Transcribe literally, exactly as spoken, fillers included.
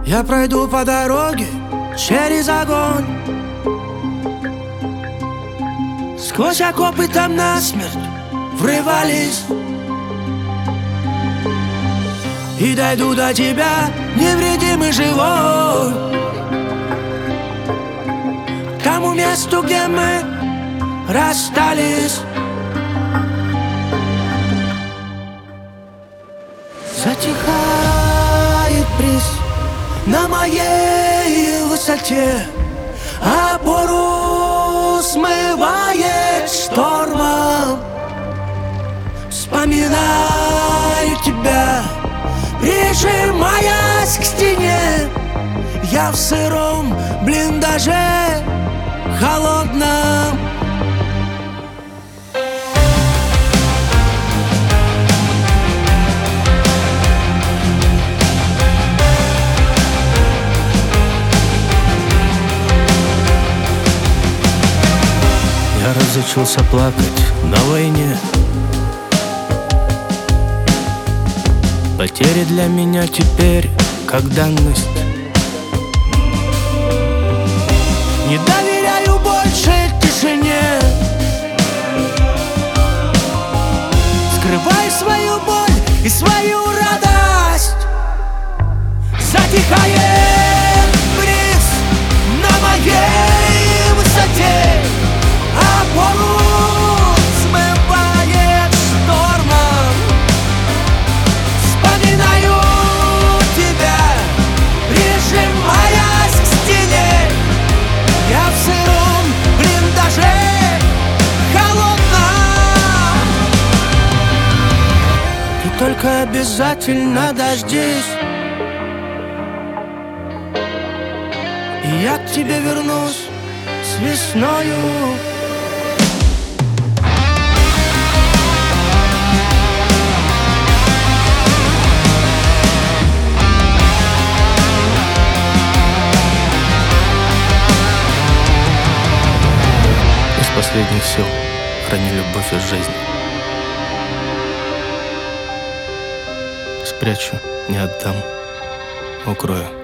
Я пройду по дороге через огонь, сквозь окопы там насмерть врывались, и дойду до тебя невредимый живой, к тому месту, где мы расстались. Затихает бриз на моей высоте, опору смывает штормом. Вспоминаю тебя, прижимаясь к стене. Я в сыром блиндаже холодном. Я разучился плакать на войне. Потери для меня теперь как данность. Не доверяю больше тишине, скрывай свою боль и свою радость. Затихает бриз на моей высоте, опору смывает штормом. Вспоминаю тебя, прижимаясь к стене. Я в сыром блиндаже холодном. Ты только обязательно дождись, и я к тебе вернусь с весною. Из последних сил храни любовь из жизни. Спрячу, не отдам, укрою.